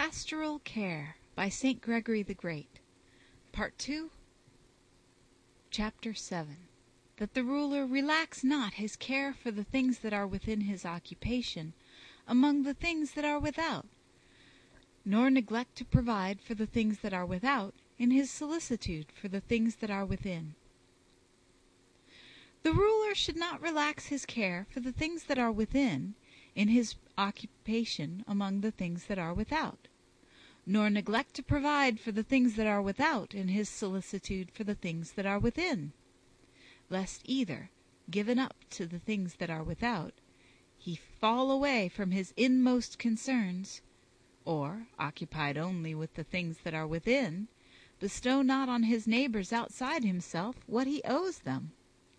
Pastoral Care by St. Gregory the Great. Part 2, Chapter 7. That the ruler relax not his care for the things that are within his occupation among the things that are without, nor neglect to provide for the things that are without in his solicitude for the things that are within. The ruler should not relax his care for the things that are within in his occupation among the things that are without, nor neglect to provide for the things that are without in his solicitude for the things that are within, lest either, given up to the things that are without, he fall away from his inmost concerns, or, occupied only with the things that are within, bestow not on his neighbors outside himself what he owes them.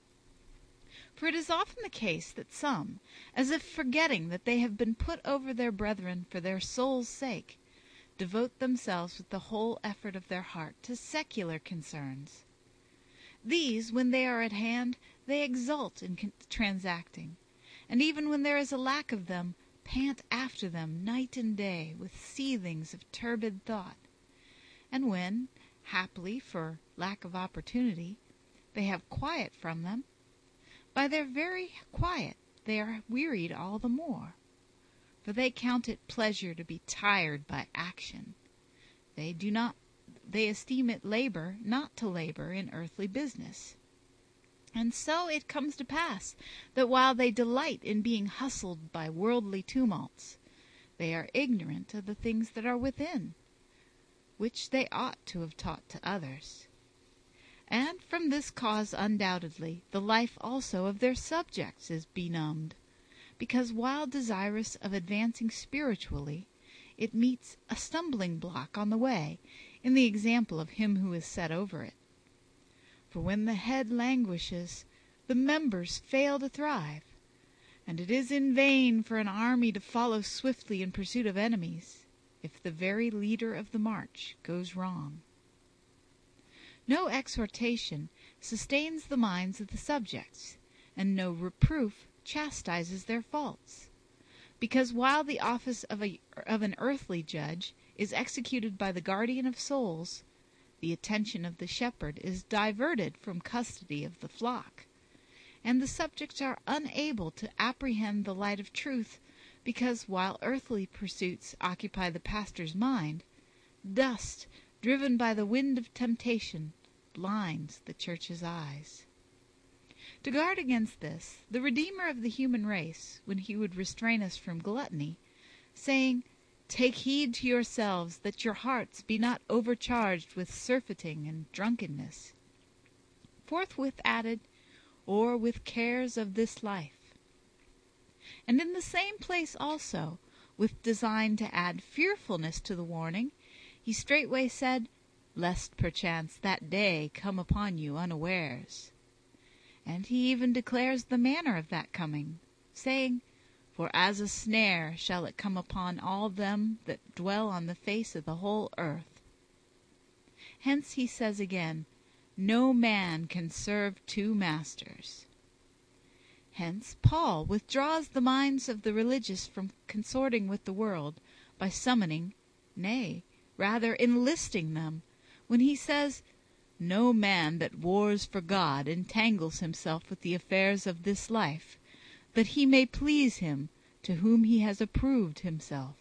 For it is often the case that some, as if forgetting that they have been put over their brethren for their soul's sake, devote themselves with the whole effort of their heart to secular concerns. These, when they are at hand, they exult in transacting, and even when there is a lack of them, pant after them night and day with seethings of turbid thought. And when, haply for lack of opportunity, they have quiet from them, by their very quiet they are wearied all the more, for they count it pleasure to be tired by action. They esteem it labor not to labor in earthly business. And so it comes to pass that while they delight in being hustled by worldly tumults, they are ignorant of the things that are within, which they ought to have taught to others. And from this cause undoubtedly the life also of their subjects is benumbed, because while desirous of advancing spiritually, it meets a stumbling block on the way in the example of him who is set over it. For when the head languishes, the members fail to thrive, and it is in vain for an army to follow swiftly in pursuit of enemies, if the very leader of the march goes wrong. No exhortation sustains the minds of the subjects, and no reproof chastises their faults, because while the office of an earthly judge is executed by the guardian of souls, the attention of the shepherd is diverted from custody of the flock, and the subjects are unable to apprehend the light of truth, because while earthly pursuits occupy the pastor's mind, dust, driven by the wind of temptation, blinds the church's eyes. To guard against this, the Redeemer of the human race, when he would restrain us from gluttony, saying, "Take heed to yourselves that your hearts be not overcharged with surfeiting and drunkenness," forthwith added, "or with cares of this life." And in the same place also, with design to add fearfulness to the warning, he straightway said, "Lest perchance that day come upon you unawares." And he even declares the manner of that coming, saying, "For as a snare shall it come upon all them that dwell on the face of the whole earth." Hence he says again, "No man can serve two masters." Hence Paul withdraws the minds of the religious from consorting with the world by summoning, nay, rather enlisting them, when he says, "No man that wars for God entangles himself with the affairs of this life, that he may please him to whom he has approved himself."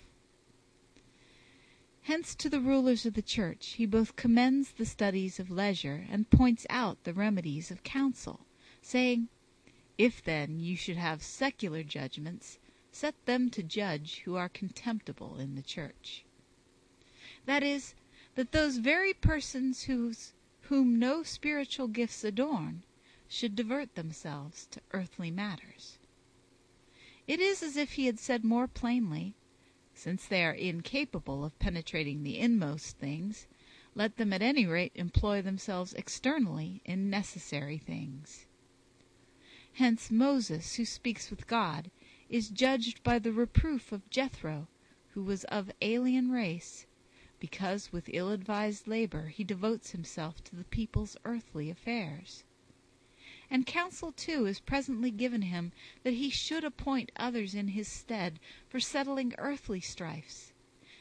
Hence to the rulers of the church he both commends the studies of leisure and points out the remedies of counsel, saying, "If then you should have secular judgments, set them to judge who are contemptible in the church." That is, that those very persons whom no spiritual gifts adorn should divert themselves to earthly matters. It is as if he had said more plainly, since they are incapable of penetrating the inmost things, let them at any rate employ themselves externally in necessary things. Hence Moses, who speaks with God, is judged by the reproof of Jethro, who was of alien race, because with ill-advised labor he devotes himself to the people's earthly affairs. And counsel, too, is presently given him that he should appoint others in his stead for settling earthly strifes,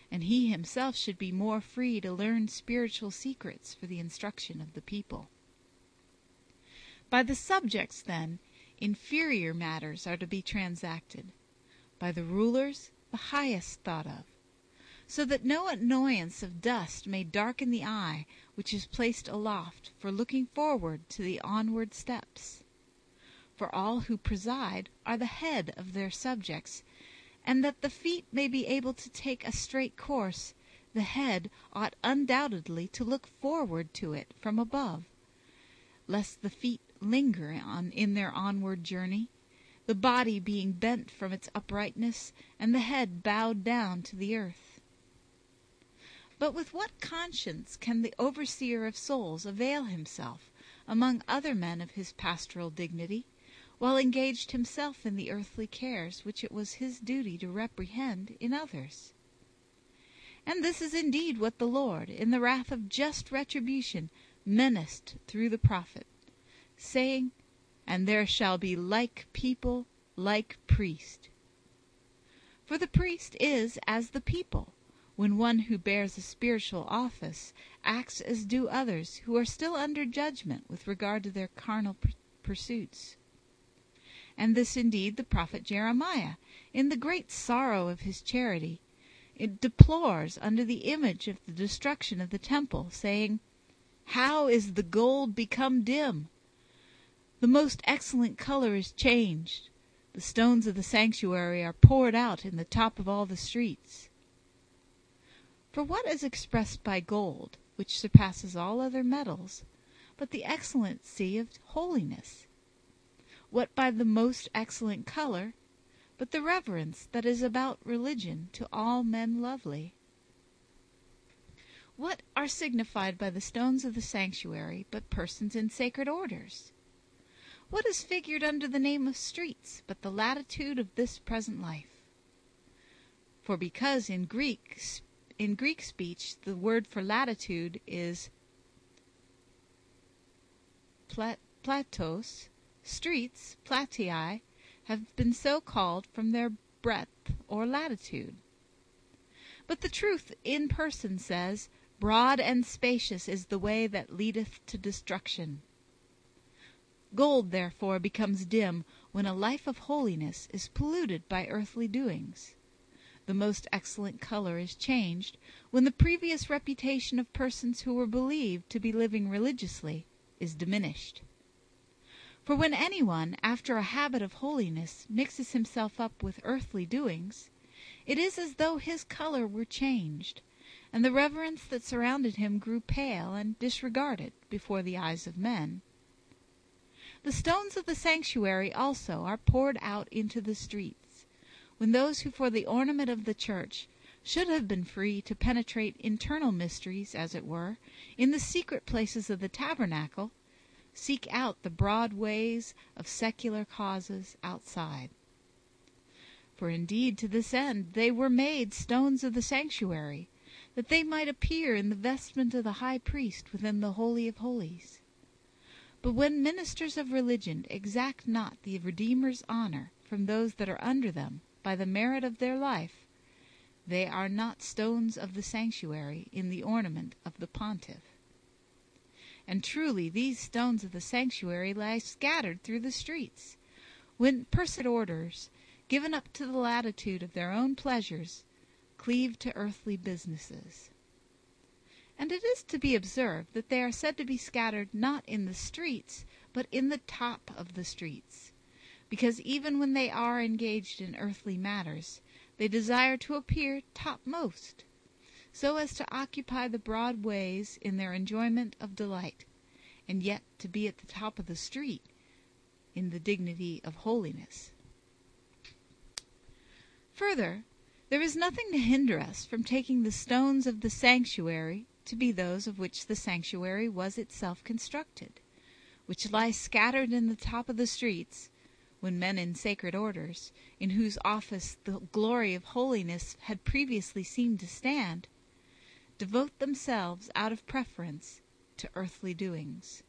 and he himself should be more free to learn spiritual secrets for the instruction of the people. By the subjects, then, inferior matters are to be transacted; by the rulers, the highest thought of, so that no annoyance of dust may darken the eye which is placed aloft for looking forward to the onward steps. For all who preside are the head of their subjects, and that the feet may be able to take a straight course, the head ought undoubtedly to look forward to it from above, lest the feet linger in their onward journey, the body being bent from its uprightness, and the head bowed down to the earth. But with what conscience can the overseer of souls avail himself, among other men of his pastoral dignity, while engaged himself in the earthly cares which it was his duty to reprehend in others? And this is indeed what the Lord, in the wrath of just retribution, menaced through the prophet, saying, "And there shall be like people, like priest." For the priest is as the people, when one who bears a spiritual office acts as do others who are still under judgment with regard to their carnal pursuits. And this indeed the prophet Jeremiah, in the great sorrow of his charity, it deplores under the image of the destruction of the temple, saying, "How is the gold become dim? The most excellent color is changed. The stones of the sanctuary are poured out in the top of all the streets." For what is expressed by gold, which surpasses all other metals, but the excellency of holiness? What by the most excellent color, but the reverence that is about religion to all men lovely? What are signified by the stones of the sanctuary but persons in sacred orders? What is figured under the name of streets but the latitude of this present life? For because in Greek speech the word for latitude is platos, streets, platii, have been so called from their breadth or latitude. But the truth in person says, "Broad and spacious is the way that leadeth to destruction." Gold, therefore, becomes dim when a life of holiness is polluted by earthly doings. The most excellent color is changed when the previous reputation of persons who were believed to be living religiously is diminished. For when anyone, after a habit of holiness, mixes himself up with earthly doings, it is as though his color were changed, and the reverence that surrounded him grew pale and disregarded before the eyes of men. The stones of the sanctuary also are poured out into the streets, when those who for the ornament of the church should have been free to penetrate internal mysteries, as it were, in the secret places of the tabernacle, seek out the broad ways of secular causes outside. For indeed to this end they were made stones of the sanctuary, that they might appear in the vestment of the high priest within the Holy of Holies. But when ministers of religion exact not the Redeemer's honor from those that are under them by the merit of their life, they are not stones of the sanctuary in the ornament of the pontiff. And truly these stones of the sanctuary lie scattered through the streets, when persons orders, given up to the latitude of their own pleasures, cleave to earthly businesses. And it is to be observed that they are said to be scattered not in the streets, but in the top of the streets, because even when they are engaged in earthly matters, they desire to appear topmost, so as to occupy the broad ways in their enjoyment of delight, and yet to be at the top of the street in the dignity of holiness. Further, there is nothing to hinder us from taking the stones of the sanctuary to be those of which the sanctuary was itself constructed, which lie scattered in the top of the streets, when men in sacred orders, in whose office the glory of holiness had previously seemed to stand, devote themselves out of preference to earthly doings.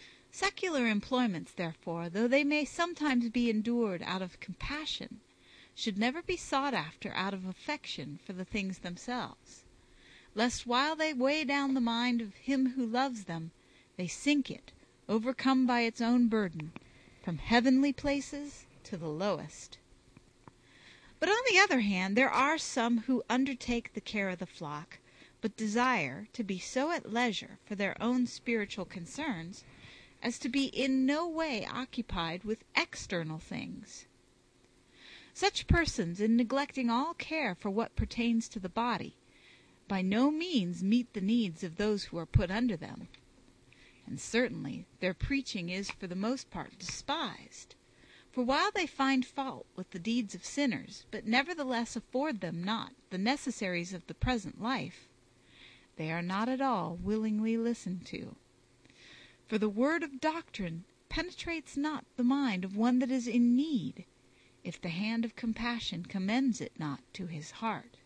Secular employments, therefore, though they may sometimes be endured out of compassion, should never be sought after out of affection for the things themselves, lest while they weigh down the mind of him who loves them, they sink it, overcome by its own burden, from heavenly places to the lowest. But on the other hand, there are some who undertake the care of the flock, but desire to be so at leisure for their own spiritual concerns as to be in no way occupied with external things. Such persons, in neglecting all care for what pertains to the body, by no means meet the needs of those who are put under them. And certainly their preaching is for the most part despised. For while they find fault with the deeds of sinners, but nevertheless afford them not the necessaries of the present life, they are not at all willingly listened to. For the word of doctrine penetrates not the mind of one that is in need, if the hand of compassion commends it not to his heart.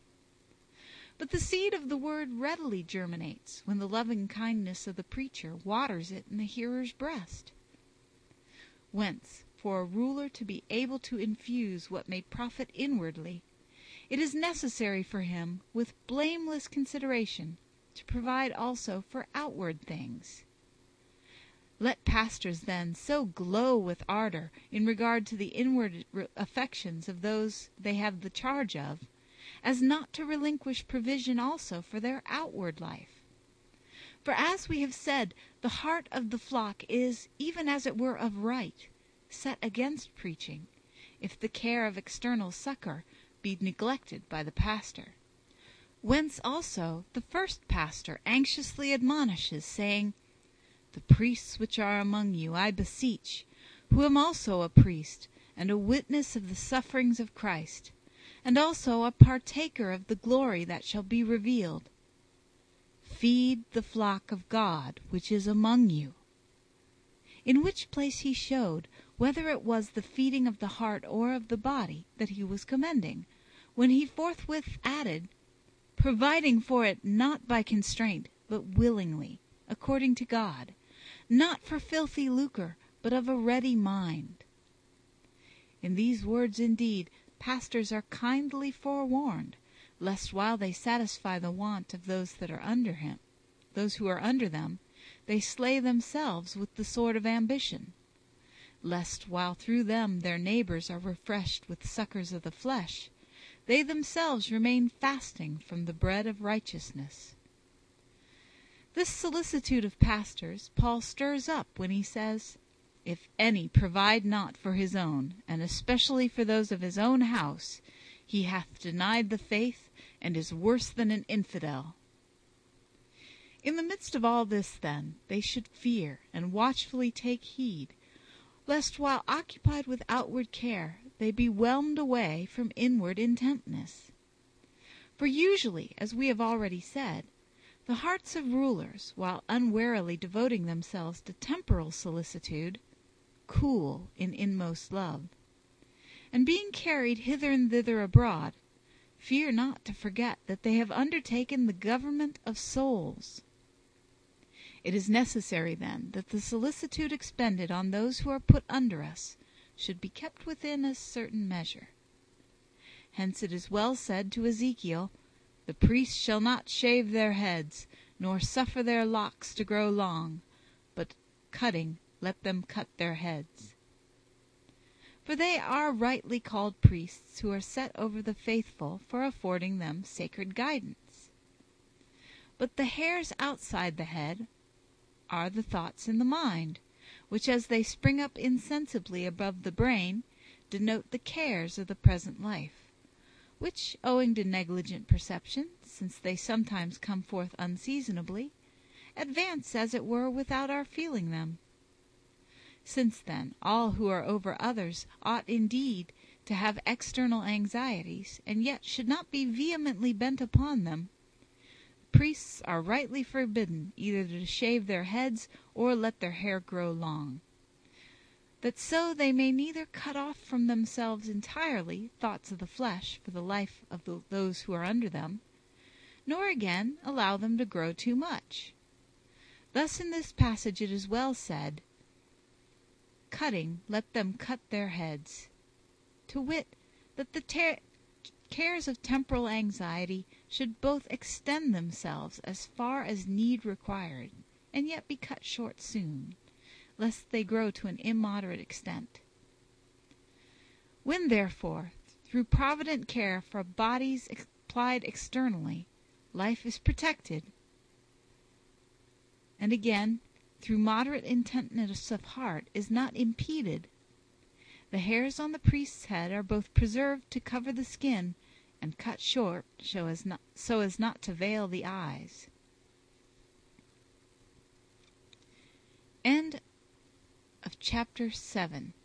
But the seed of the word readily germinates when the loving kindness of the preacher waters it in the hearer's breast. Whence, for a ruler to be able to infuse what may profit inwardly, it is necessary for him, with blameless consideration, to provide also for outward things. Let pastors, then, so glow with ardor in regard to the inward affections of those they have the charge of, as not to relinquish provision also for their outward life. For as we have said, the heart of the flock is, even as it were of right, set against preaching, if the care of external succor be neglected by the pastor. Whence also the first pastor anxiously admonishes, saying, The priests which are among you I beseech, who am also a priest, and a witness of the sufferings of Christ, and also a partaker of the glory that shall be revealed. Feed the flock of God which is among you. In which place he showed whether it was the feeding of the heart or of the body that he was commending, when he forthwith added, providing for it not by constraint, but willingly, according to God, not for filthy lucre, but of a ready mind. In these words, indeed, pastors are kindly forewarned, lest while they satisfy the want of those that are under who are under them, they slay themselves with the sword of ambition, lest while through them their neighbors are refreshed with succors of the flesh, they themselves remain fasting from the bread of righteousness. This solicitude of pastors Paul stirs up when he says, If any provide not for his own, and especially for those of his own house, he hath denied the faith, and is worse than an infidel. In the midst of all this, then, they should fear and watchfully take heed, lest while occupied with outward care, they be whelmed away from inward intentness. For usually, as we have already said, the hearts of rulers, while unwarily devoting themselves to temporal solicitude, cool in inmost love, and being carried hither and thither abroad, fear not to forget that they have undertaken the government of souls. It is necessary, then, that the solicitude expended on those who are put under us should be kept within a certain measure. Hence it is well said to Ezekiel, The priests shall not shave their heads, nor suffer their locks to grow long, but cutting let them cut their heads. For they are rightly called priests who are set over the faithful for affording them sacred guidance. But the hairs outside the head are the thoughts in the mind, which as they spring up insensibly above the brain, denote the cares of the present life, which, owing to negligent perception, since they sometimes come forth unseasonably, advance as it were without our feeling them. Since then all who are over others ought indeed to have external anxieties, and yet should not be vehemently bent upon them, priests are rightly forbidden either to shave their heads or let their hair grow long, that so they may neither cut off from themselves entirely thoughts of the flesh for the life of those who are under them, nor again allow them to grow too much. Thus in this passage it is well said, Cutting let them cut their heads, to wit, that the cares of temporal anxiety should both extend themselves as far as need required, and yet be cut short soon, lest they grow to an immoderate extent. When, therefore, through provident care for bodies applied externally, life is protected, and again, through moderate intentness of heart, is not impeded, the hairs on the priest's head are both preserved to cover the skin and cut short so as not to veil the eyes. End of chapter 7.